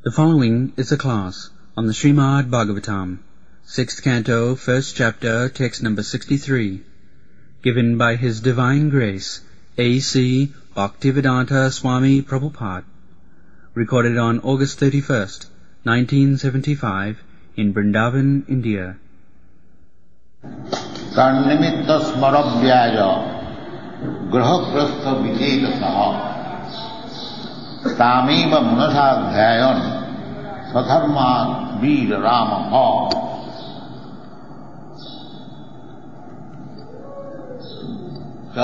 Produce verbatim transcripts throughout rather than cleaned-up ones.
The following is a class on the Srimad Bhagavatam, sixth canto, first chapter, text number sixty-three, given by His Divine Grace, A C Bhaktivedanta Swami Prabhupada, recorded on August thirty-first, nineteen seventy-five, in Vrindavan, India. Karnimitta smarabhyaja grahaprastha vichetasaha Tameva munasādhyayan sadharmāt veera ramaha. So,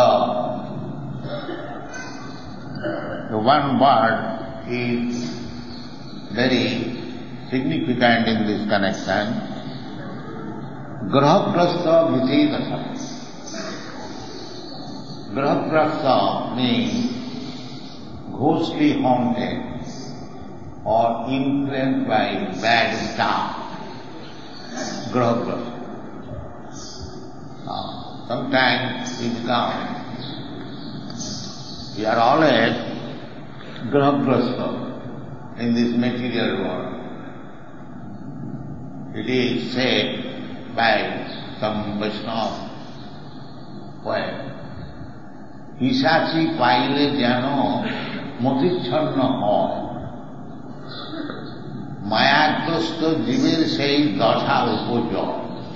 the one word is very significant in this connection. Grahaprastha vichetasaha. Grahaprastha means ghostly haunted or influenced by bad star. Grahaprastha. Uh, sometimes we become, we are always grahaprastha in this material world. It is said by some Vaishnava poet, Pisachi paile jano মতিচ্ছন্ন হয় মায়াগ্রস্ত জীবের সেই দশা উপযোগ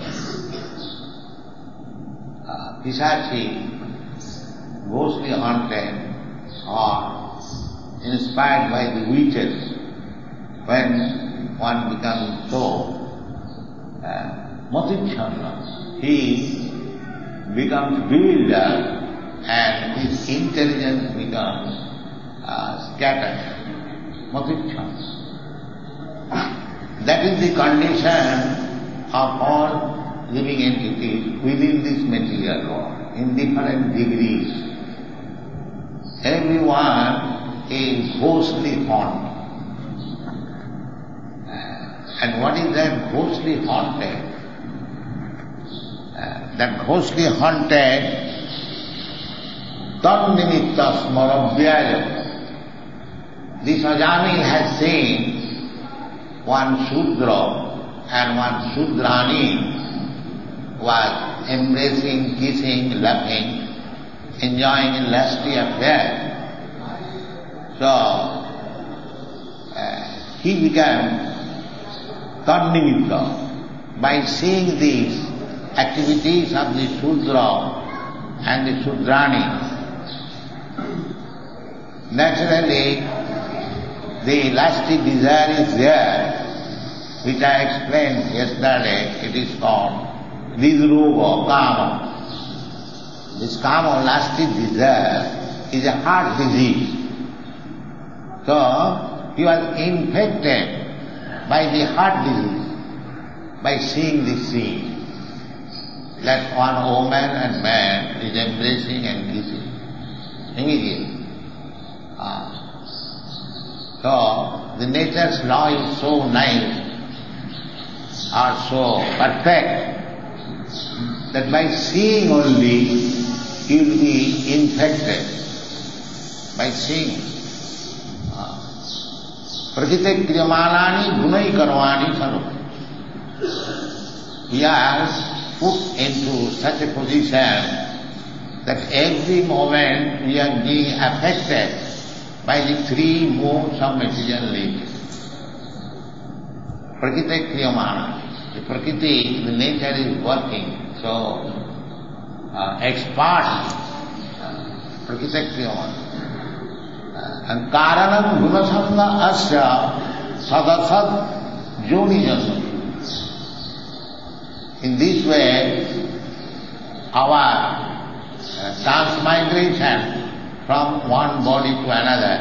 পিশাচি ghostly haunted or inspired by the witches when one becomes so uh, motichhanna, he becomes bewildered and his intelligence becomes Uh, scattered, motichhan. That is the condition of all living entities within this material world, in different degrees. Everyone is ghostly haunted. Uh, and what is that ghostly haunted? Uh, that ghostly haunted, tan nimitta smarabhyaya. This Ajami has seen one Shudra and one Shudrani was embracing, kissing, laughing, enjoying a lusty affair. So, uh, he became Tannimitta by seeing these activities of the Shudra and the Shudrani. Naturally, the lusty desire is there, which I explained yesterday. It is called Vidruva, Kama. This Kama, lusty desire, is a heart disease. So, he was infected by the heart disease, by seeing this scene, that one woman and man is embracing and kissing immediately. Ah. So, the nature's law is so nice, or so perfect, that by seeing only, you will be infected. By seeing. Prakite kriyamanani gunai karvani sarup. We are put into such a position that every moment we are being affected by the three modes of material nature. Prakriti kriyamana. The Prakriti, the nature is working so uh, expertly. Prakriti kriyamana. And karanam gunasanga asya sadasad joni janma. In this way, our uh, transmigration from one body to another,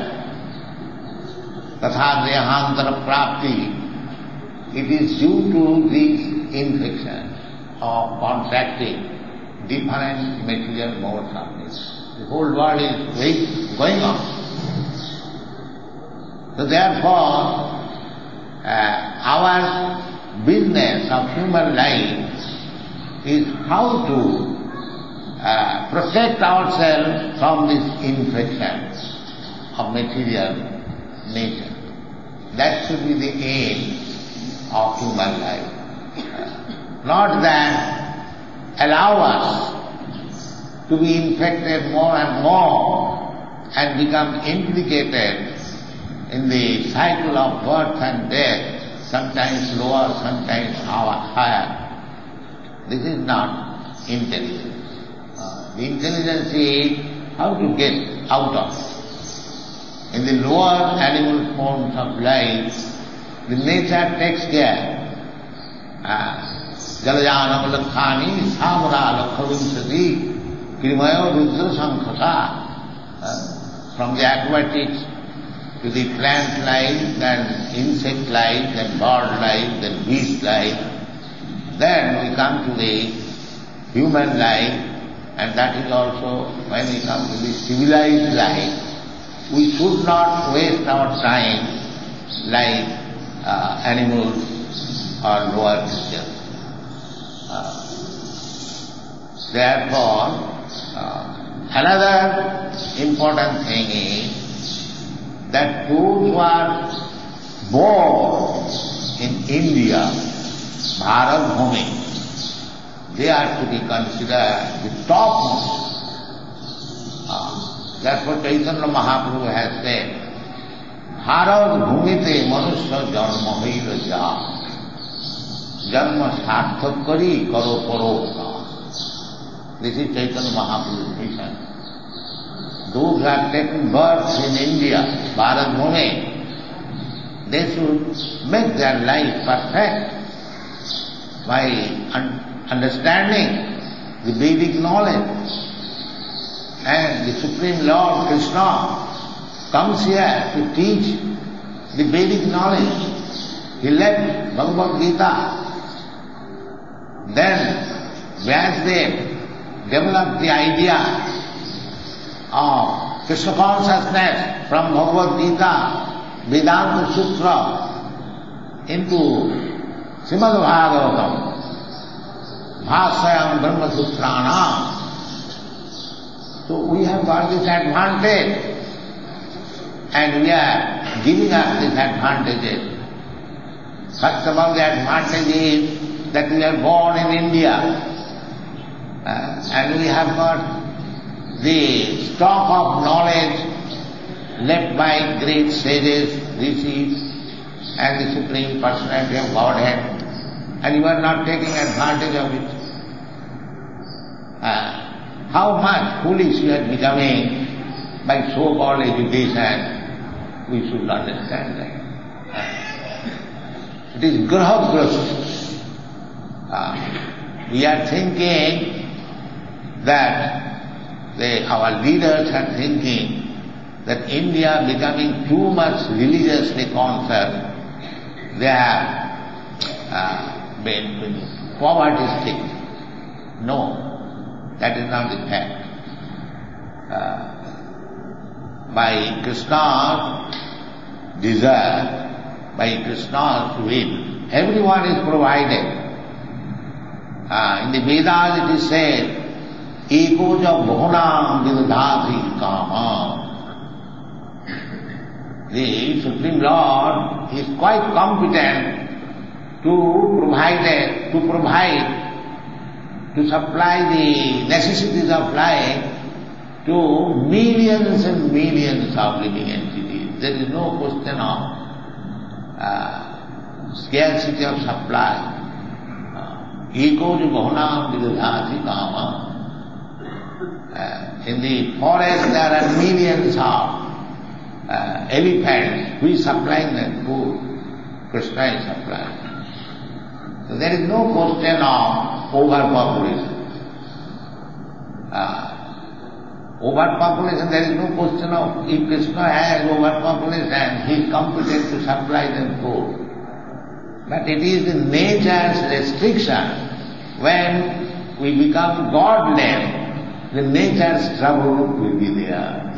tatha dehantara prapti, it is due to these infections of contracting different material modes of nature. The whole world is going on. So therefore, uh, our business of human life is how to uh, protect ourselves from this infection of material nature. That should be the aim of human life. Uh, not that allow us to be infected more and more and become implicated in the cycle of birth and death, sometimes lower, sometimes higher. This is not intelligence. Uh, the intelligence is how to get out of it. In the lower animal forms of life, the nature takes care. Jalajanam lakhani samra lakhavinsati krimayo rudra sankhata. From the aquatics to the plant life, then insect life, then bird life, then beast life. Then we come to the human life, and that is also when we come to the civilized life. We should not waste our time like uh, animals or lower creatures. Uh, therefore, uh, another important thing is that those who are born in India, Bharat Bhumi, they are to be considered the topmost. Uh, That's what Chaitanya Mahaprabhu has said. Bharat bhumite manusya janma hoila ja. Janma sarthak kari karo paropkar. This is Chaitanya Mahaprabhu's mission. Those who have taken birth in India, Bharat Bhumi, they should make their life perfect by un- understanding the Vedic knowledge. And the Supreme Lord Krishna comes here to teach the Vedic knowledge. He left Bhagavad Gita. Then Vyasdev developed the idea of Krishna consciousness from Bhagavad Gita, Vedanta Sutra into Srimad Bhagavatam, Bhāsayam Brahma Sutranam. So we have got this advantage, and we are giving us these advantages. First of all, the advantage is that we are born in India, uh, and we have got the stock of knowledge left by great sages, rishis, and the Supreme Personality of Godhead, and you are not taking advantage of it. Uh, How much foolish we are becoming by so-called education, we should understand that. It is grahagrasa. Uh, we are thinking that they, our leaders are thinking that India becoming too much religiously conscious, they have uh, been poverty-stricken. No. That is not the fact. Uh, by Krishna's desire, by Krishna's will, everyone is provided. Uh, in the Vedas it is said, Eko ja bhunam vidadhati kama. The Supreme Lord is quite competent to provide, to provide to supply the necessities of life to millions and millions of living entities. There is no question of uh, scarcity of supply. Eko jo bhunam vidadhati kama. In the forest there are millions of uh, elephants. Who is supplying that food? Krishna is supplying. So there is no question of overpopulation. Uh, overpopulation, there is no question of, if Krishna has overpopulation, he is competent to supply them food. But it is the nature's restriction. When we become godless, the nature's trouble will be there.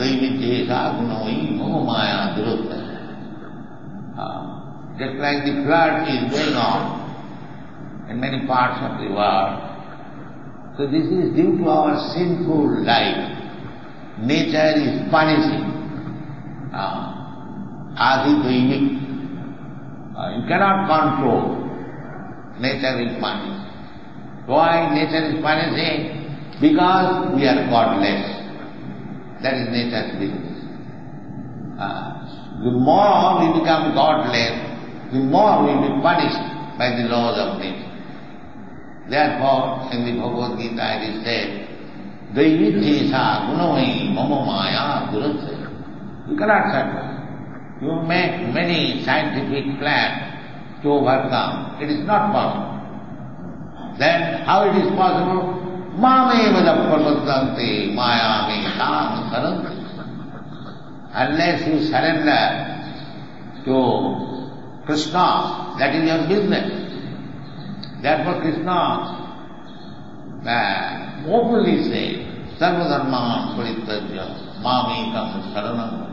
Uh, just like the flood is going on in many parts of the world. So this is due to our sinful life. Nature is punishing. Adi Daivik. Uh, you cannot control. Nature will punish. Why nature is punishing? Because we are godless. That is nature's business. Uh, the more we become godless, the more we will be punished by the laws of nature. Therefore, in the Bhagavad Gita it is said, Daivithesa gunamai mama maya durasya. You cannot survive. You make many scientific plans to overcome. It is not possible. Then how it is possible? Mame vadaparatante maya me tam saranti. Unless you surrender to Krishna, that is your business. Therefore Krishna uh, openly says, Sarva dharman parityajya mamekam saranam.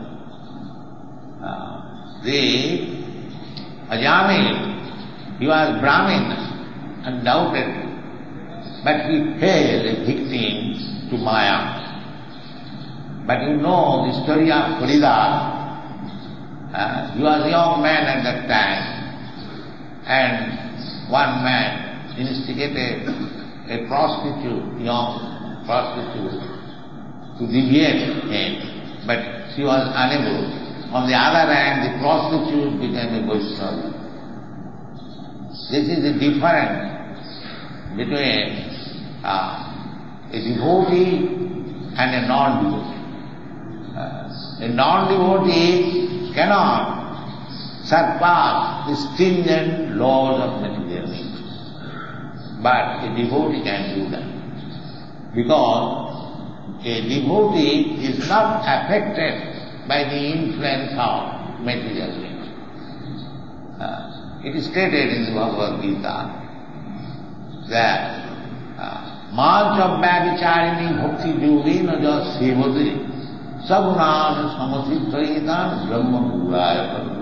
Uh, the Ajamil, he was Brahmin, undoubtedly, but he fell a victim to Maya. But you know the story of Haridas. Uh, he was a young man at that time, and one man instigated a prostitute, young prostitute, to deviate him, but she was unable. On the other hand, the prostitute became a Vaishnava. This is the difference between uh, a devotee and a non-devotee. Uh, a non-devotee cannot surpass the stringent laws of material nature. But a devotee can do that. Because a devotee is not affected by the influence of material nature. Uh, it is stated in the Bhagavad Gita that Mancha Bhavicharini Bhakti Yogena Ja Sevate Sagunan Samasiddhaitan Brahma Puraya.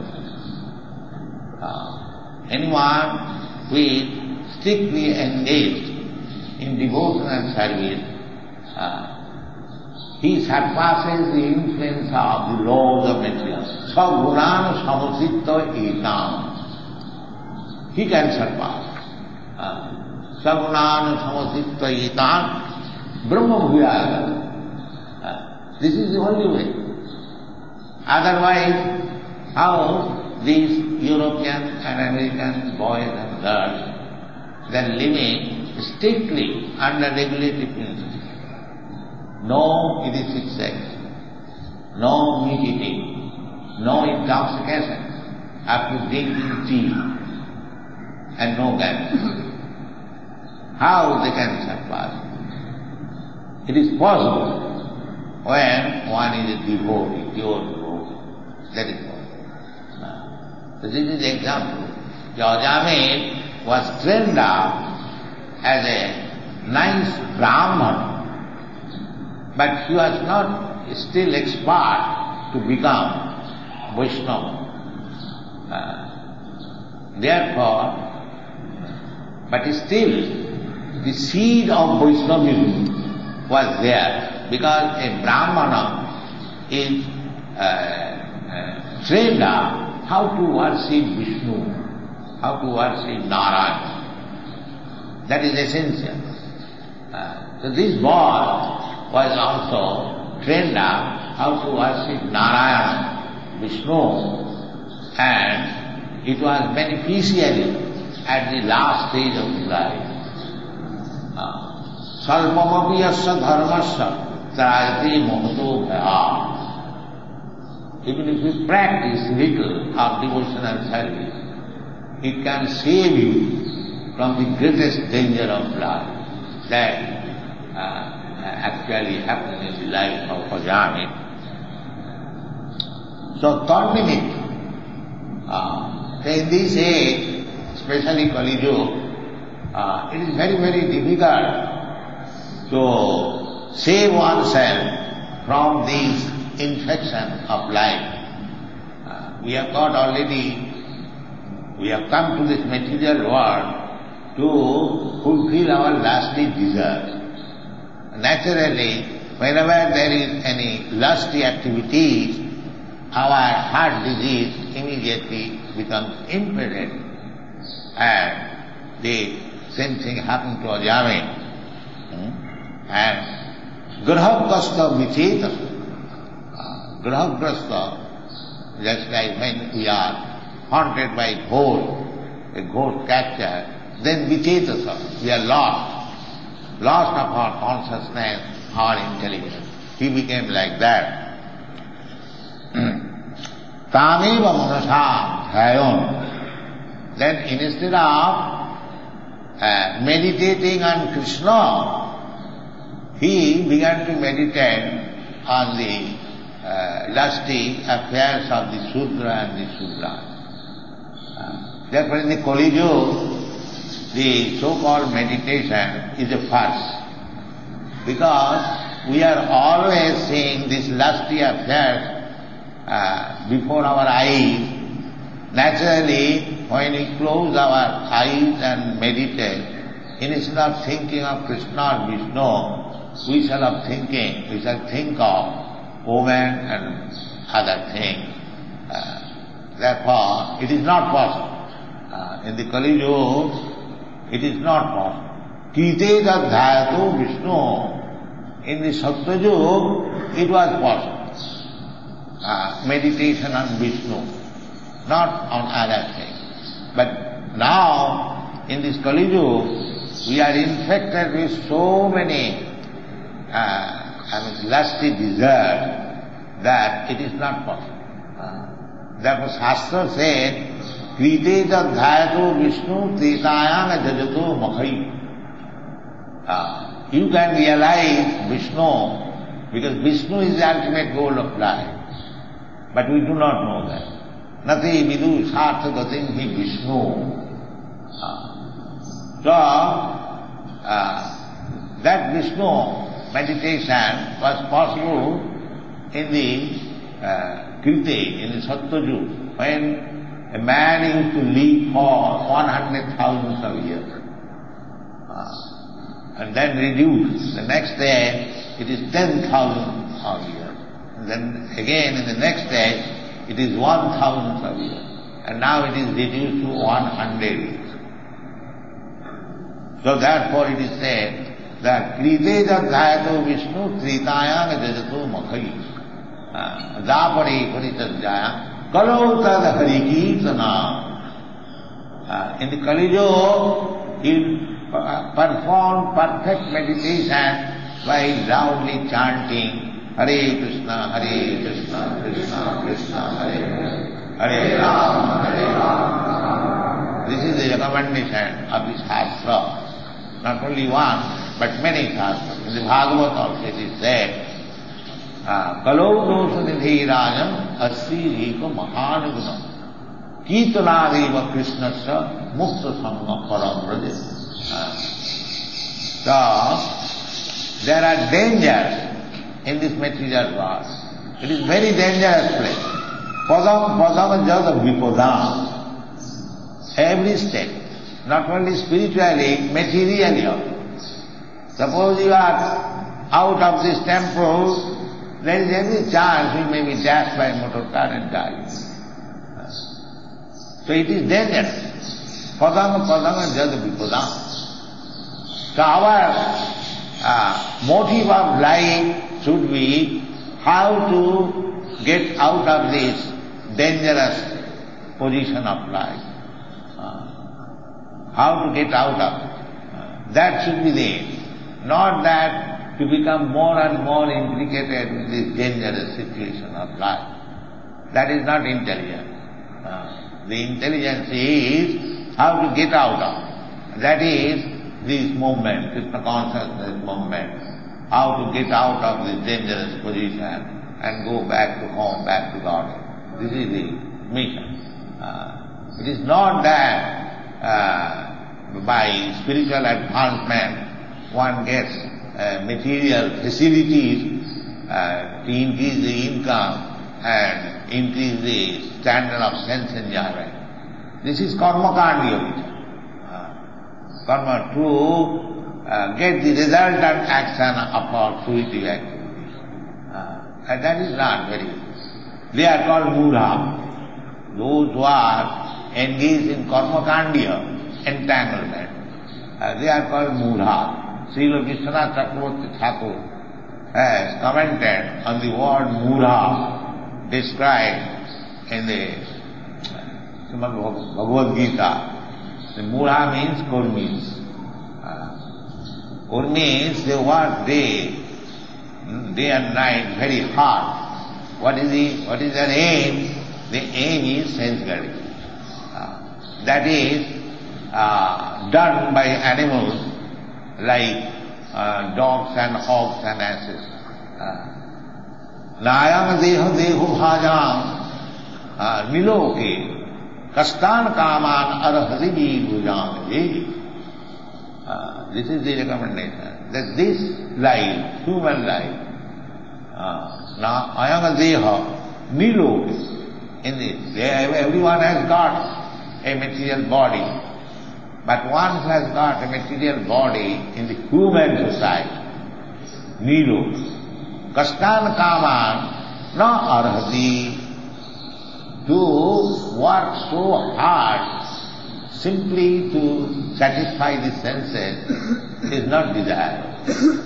Anyone who is strictly engaged in devotion and service, uh, he surpasses the influence of the laws of nature. Sagunan Samasiddha Etam. He can surpass. Uh, Sagunan Samasiddha Etam Brahma Bhuyaya. Uh, this is the only way. Otherwise, how these European and American boys and girls, they are living strictly under regulated principles. No illicit sex, no meat eating, no intoxication after drinking tea, and no gambling. How they can surpass? It is possible when one is a devotee, pure devotee. That is possible. So this is the example. Ajamil was trained up as a nice Brahman, but he was not still expert to become Vaishnava. Uh, therefore, but still the seed of Vaishnavism was there, because a Brahmana is uh, uh, trained up how to worship Vishnu, how to worship Narayana. That is essential. Uh, so this boy was also trained up how to worship Narayana, Vishnu, and it was beneficiary at the last stage of his life. Salpamapi yasya dharmasya trayate mohato bhaya. Even if you practice little of devotional service, it can save you from the greatest danger of life that uh, actually happened in the life of Ajamil. So third minute, uh, in this age, especially Kali Yuga, uh, it is very, very difficult to save oneself from these infections of life. Uh, we have got already, we have come to this material world to fulfill our lusty desires. Naturally, whenever there is any lusty activities, our heart disease immediately becomes impeded. And the same thing happened to Ajami. Hmm? And Grahagastha Vicheta. Uh, Grahagastha, just like when we are haunted by ghost, a ghost capture, then Vichetasa, we are lost, lost of our consciousness, our intelligence. He became like that. Tameva manasa dhyayon. Then instead of uh, meditating on Krishna, he began to meditate on the uh, lusty affairs of the Sudra and the Sudra. Uh, therefore in the Kali Yuga, the so-called meditation is a farce. Because we are always seeing these lusty affairs uh, before our eyes. Naturally, when we close our eyes and meditate, instead of thinking of Krishna or Vishnu, we shall have thinking, we shall think of women and other things. Uh, therefore, it is not possible. Uh, in the Kali Yuga, it is not possible. Kite dhyato Vishnu. In the Satya Yuga, it was possible. Uh, meditation on Vishnu, not on other things. But now, in this Kali Yuga, we are infected with so many uh, I mean, lusty desires that it is not possible. Uh, therefore, Shastra said, Krite dhyato Vishnu tretayam jajato makhai. Uh, you can realize Vishnu, because Vishnu is the ultimate goal of life. But we do not know that. Nati vidu sartha gatim hi Vishnu. Uh, so, uh, that Vishnu meditation was possible in the uh, Krite, in the Satya Yuga, when a man used to live for one hundred thousands of years. Uh, and then reduced. The next day, it is ten thousand of years. And then again, in the next day, it is one thousand of years. And now it is reduced to one hundred years. So therefore it is said that Krite dhyato Vishnu tritayam jajato makhai. Dapari paritadjaya. Kalau tad hari kirtana. In the Kali Yuga, he performed perfect meditation by loudly chanting Hare Krishna, Hare Krishna, Krishna Krishna, Hare Hare, Hare Rama, Hare Rama. This is the recommendation of the Shastra. Not only one, but many Shastras. In the Bhagavad also it is said, Kalau dosa nidhi rajam asri rika mahanugunam Kirtanadeva Krishnasya mukta sangha param braja. So, there are dangers in this material world. It is very dangerous place. Padam padam jada vipadam. Every step, not only spiritually, materially also. Suppose you are out of this temple, there is any chance you may be dashed by a motor car and die. So it is dangerous. Padam padam jada vipadam. So our uh, motive of life should be how to get out of this dangerous position of life. Uh, how to get out of it. Uh, that should be there. Not that to become more and more implicated with this dangerous situation of life. That is not intelligence. Uh, the intelligence is how to get out of it. That is this movement, Krishna consciousness movement, how to get out of this dangerous position and go back to home, back to God. This is the mission. Uh, it is not that uh, by spiritual advancement one gets uh, material facilities uh, to increase the income and increase the standard of sense enjoyment. This is karma kanda. Karma to uh, get the resultant action of our fruitive activities. Uh, and that is not very They are called mudha. Those who are engaged in karmakandya, entanglement, uh, they are called mudha. Srila Vishwanath Chakravarti Thakur has commented on the word mudha described in the Srimad Bhagavad Gita. The mudha means kurmis. Uh, kurmis, they work day, day and night, very hard. What is the, what is their aim? The aim is sense gratification. Uh, that is uh, done by animals like uh, dogs and hogs and asses. Nayam deho deho bhajam niloke kastan kaman arhadi bhujam. This is the recommendation, that this life, human life, na ayam deha niloke, in this, everyone has got a material body. But one who has got a material body in the human society, Nilo, Kastan Kaman, na arhati, to work so hard simply to satisfy the senses is not desired.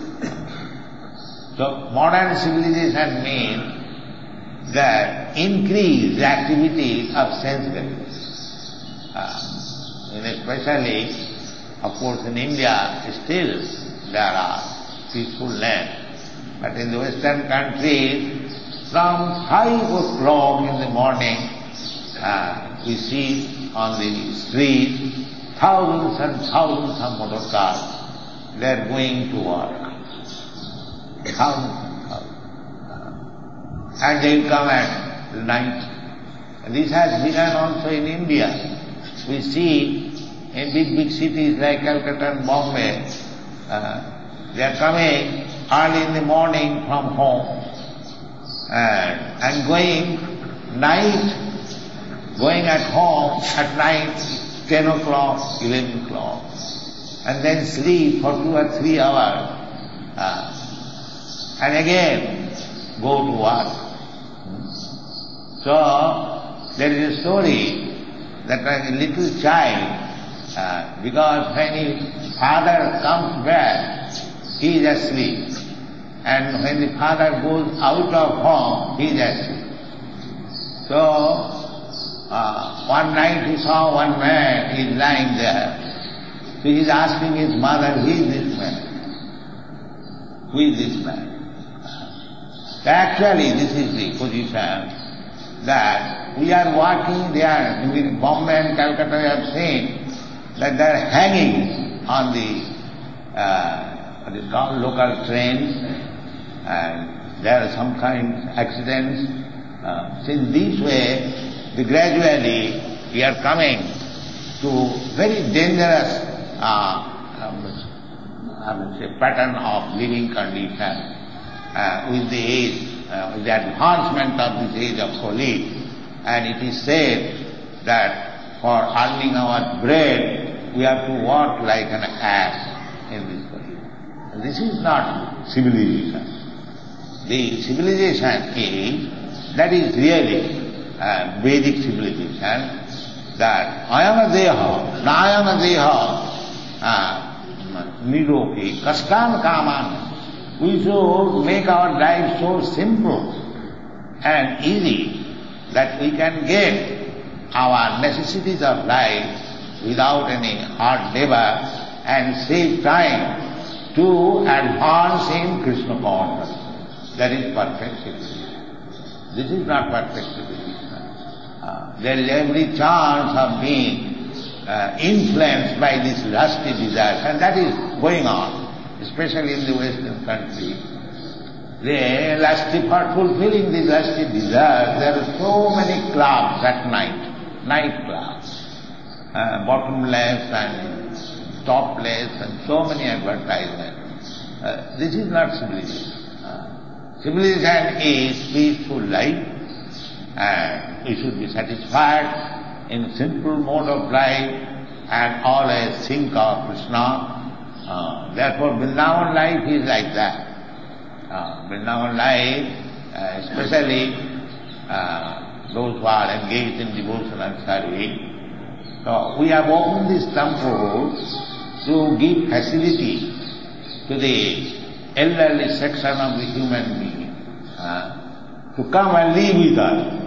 So modern civilization means that increase the activity of sense gratification. Uh, And especially, of course, in India, still there are peaceful lands. But in the Western countries, from five o'clock in the morning, uh, we see on the street thousands and thousands of motor cars. They are going to work. Thousands and thousands. And they will come at night. And this has begun also in India. We see in big, big cities like Calcutta and Bombay, uh, they are coming early in the morning from home and, and going night, going at home at night, ten o'clock, eleven o'clock, and then sleep for two or three hours, uh, and again go to work. So, there is a story that a little child, uh, because when his father comes back, he is asleep. And when the father goes out of home, he is asleep. So, uh, one night he saw one man, he is lying there. So he is asking his mother, who is this man? Who is this man? Actually, this is the position that we are walking there in Bombay and Calcutta. We have seen that they are hanging on the, uh, what is called local trains, and there are some kind of accidents. Uh, so in this way, the gradually we are coming to very dangerous uh, um, I would say pattern of living condition uh, with the age. Uh, with the advancement of this age of police, and it is said that for earning our bread, we have to walk like an ass in this world. This is not civilization. The civilization is, that is really uh, Vedic civilization, that ayana deha, nayana deha, niropi, kastan kaman. We should make our life so simple and easy that we can get our necessities of life without any hard labor and save time to advance in Krishna consciousness. That is perfect civilization. This is not perfect civilization. Uh, there is every chance of being uh, influenced by this lusty desire, and that is going on. Especially in the Western country, they lusty for fulfilling these lusty desires. There are so many clubs at night, night clubs, uh, bottomless and topless, and so many advertisements. Uh, this is not civilization. Uh, civilization is peaceful life, and we should be satisfied in simple mode of life and always think of Krishna. Uh, therefore, Vrindavan life is like that. Uh, Vrindavan life, uh, especially uh, those who are engaged in devotional service. So we have opened this temple to give facility to the elderly section of the human being uh, to come and live with us.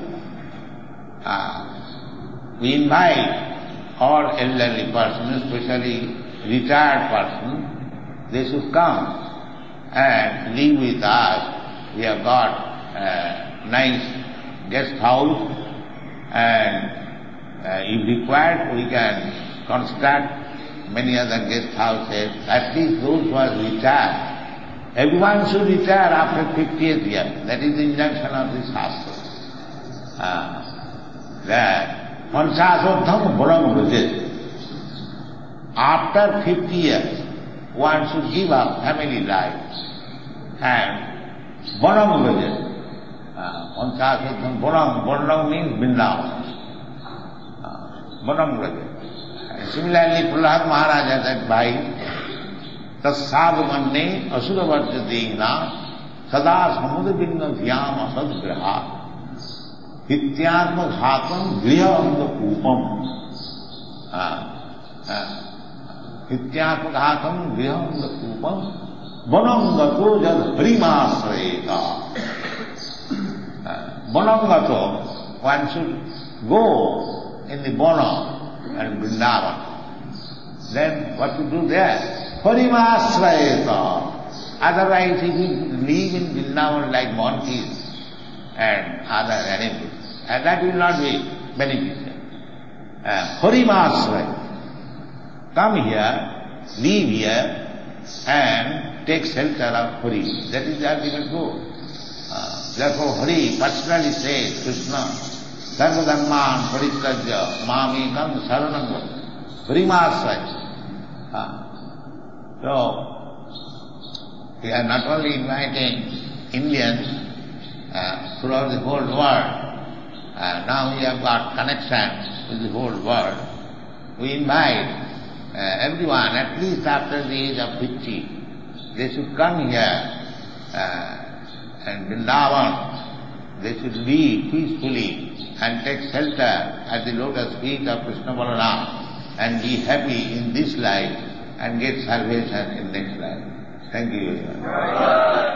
Uh, we invite all elderly persons, especially retired persons, they should come and live with us. We have got a nice guest house, and uh, if required we can construct many other guest houses. At least those who are retired. Everyone should retire after fiftieth year. That is the injunction of this Shastra. Uh, that Panchasodham Bharam Vrajet. After fifty years, one should give up family life and Bharam Vrajet. Panchasodham Bharam, Bharam means Vrindavan. Bharam Vrajet. Similarly, Prahlad Maharaj said, by Tassad Manne Asura Varjadena Sada Samudra Binna Dhyam Asad Graha Hityatma Ghatam Griham Kupam Hityatma Ghatam Griham Kupam Banam Gato Jad Harimasrayeta. Banam Gato, one should go in the Banam and Vrindavan. Then what to do there? Parimasrayeta. Otherwise, if you live in Vrindavan like monkeys and other animals, and that will not be beneficial. Uh, Parimasrayeta. Come here, live here, and take shelter of Hari. That is the ultimate goal. Uh, therefore, Hari personally says, Krishna, Sarvadharman Parityajya Mamekam Saranam Parimasrayeta. Uh, So, we are not only inviting Indians uh, throughout the whole world, uh, now we have got connection with the whole world. We invite uh, everyone, at least after the age of fifty, they should come here uh, and Vrindavan, they should live peacefully and take shelter at the lotus feet of Krishna Balaram and be happy in this life and get salvation in next life. Thank you very much.